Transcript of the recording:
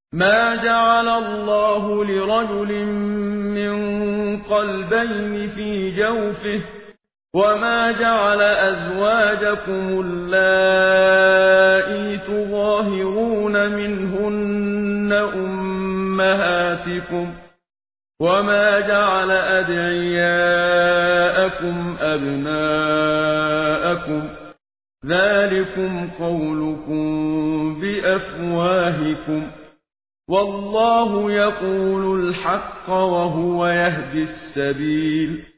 ما جعل الله لرجل من قلبين في جوفه وما جعل أزواجكم اللائي تظاهرون منهن أمهاتكم وما جعل أدعياءكم أبناءكم ذلكم قولكم بأفواهكم والله يقول الحق وهو يهدي السبيل